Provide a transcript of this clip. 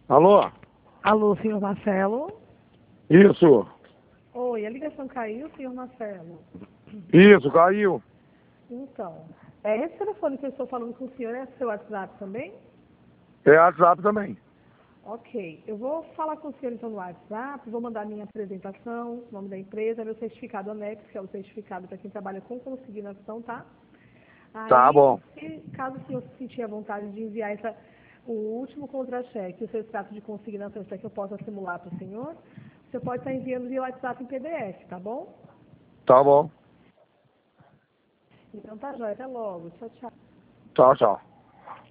Alô? Alô, senhor Marcelo? Isso, Oi, a ligação caiu, senhor Marcelo? isso, caiu. Então, esse telefone que eu estou falando com o senhor é seu WhatsApp também? É WhatsApp também. Ok, eu vou falar com o senhor então no WhatsApp, vou mandar minha apresentação, nome da empresa, meu certificado anexo, que é o certificado para quem trabalha com consignação, tá? Tá Aí, bom. caso o senhor se sentir à vontade de enviar o último contra-cheque, o seu extrato de consignação, para que eu possa simular para o senhor, você pode estar enviando via WhatsApp em PDF, tá bom? Tá bom. Então tá jóia, até logo. Tchau, tchau. Tchau, tchau.